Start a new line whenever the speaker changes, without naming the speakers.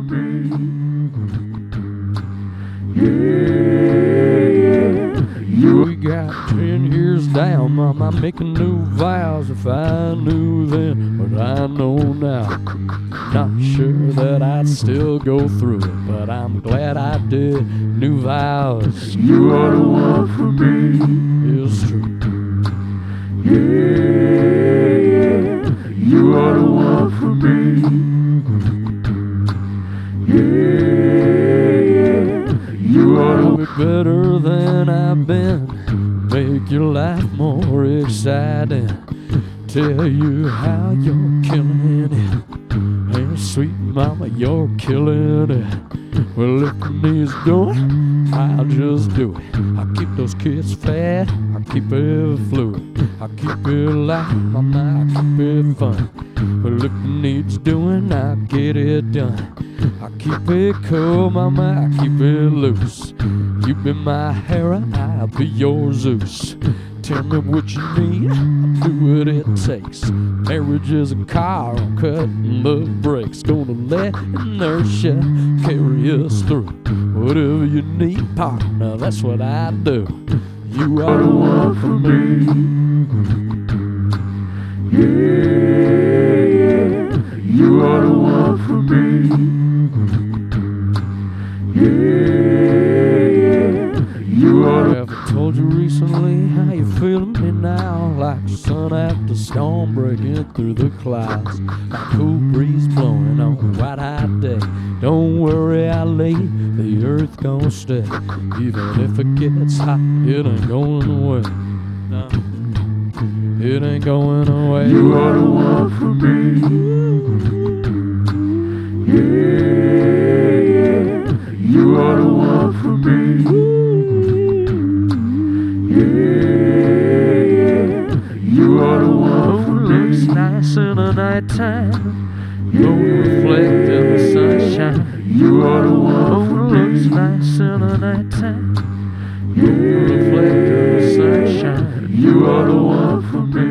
me. Yeah,
We got 10 years down, Mama, making new vows. If I knew then what I know now, not sure that I'd still go through it, but I'm glad I did. New vows,
you are the one for me.
it's true.
Yeah, you are the one for me. Yeah, you are the
Be better than I've been, make your life more exciting, tell you how you're killing it. Hey, sweet mama, you're killing it. Well, if it needs doing, I'll just do it. I'll keep those kids fat, I'll keep it fluid, I'll keep it light, mama, I'll keep it fun. Well, if it needs doing, I'll get it done. I'll keep it cool, mama, I'll keep it loose. You be my Hera, I'll be your Zeus. Tell me what you need, I'll do what it takes. Marriage is a car, I'm cutting the brakes. Gonna let inertia carry us through. Whatever you need, partner, that's what I do. You are the one for me.
yeah, you are the one for me. Yeah, you are the
Have I told you recently how you feeling me now? Like the sun after storm breaking through the clouds, like cool breeze blowing on a white hot day. Don't worry, I lay the earth gon' stay. Even if it gets hot, it ain't going away. No, it ain't going away.
You are the one for me. Yeah, you are the one for me. Yeah, you are the one for
Moon
me.
looks nice in the nighttime. Moon reflect in the sunshine.
You are the one
Moon
for
looks
me.
nice in the nighttime. Moon reflect in the sunshine.
You are the one for me.